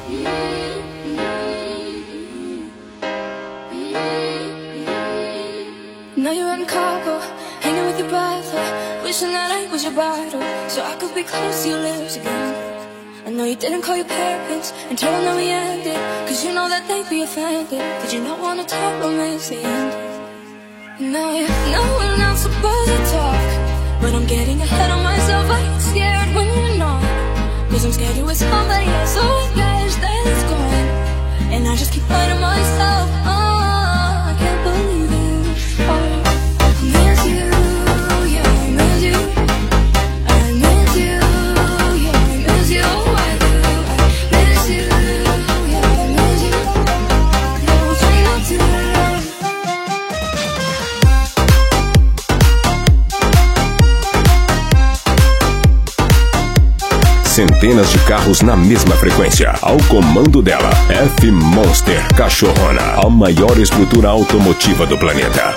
Now you're in cargo, hanging with your brother, wishing that I was your bridal, so I could be close to your lips again. I know you didn't call your parents and tell them that we ended, cause you know that they'd be offended. Did you not want to talk romance the end? And now you know we're not supposed to talk, but I'm getting ahead of myself. I get scared when you're not, cause I'm scared you're with somebody else. So I guess that it's gone, and I just keep lying to myself. Oh, I can't believe it. Miss you, yeah, I miss you. I miss you, yeah, I miss you. I do, I miss you, yeah, I miss you. Don't try not to love. Centenas de carros na mesma frequência. Ao comando dela, F Monster Cachorrona, a maior estrutura automotiva do planeta.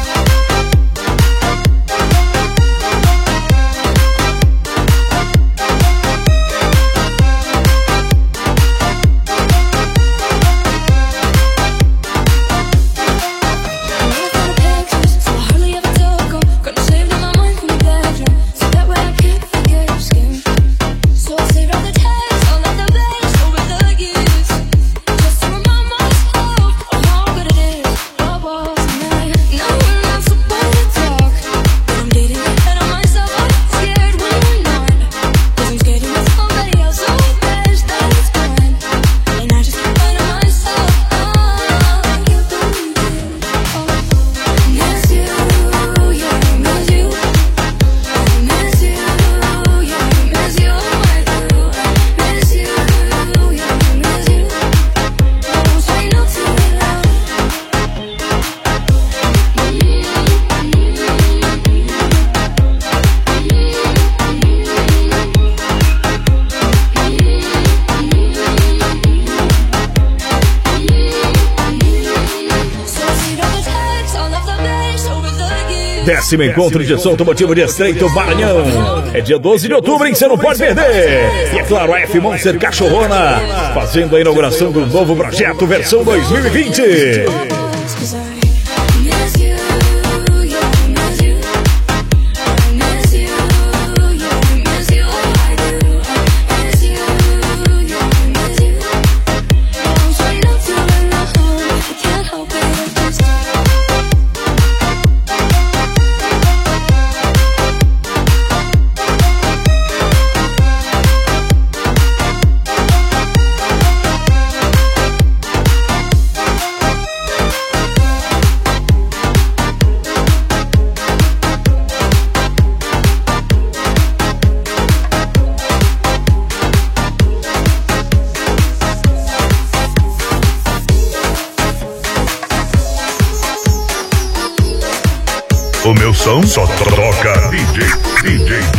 Décimo encontro de som automotivo de Estreito Maranhão. É dia 12 de outubro, hein? Você não pode perder. E é claro, a F Monster Cachorrona fazendo a inauguração do novo projeto versão 2020. O meu som só toca DJ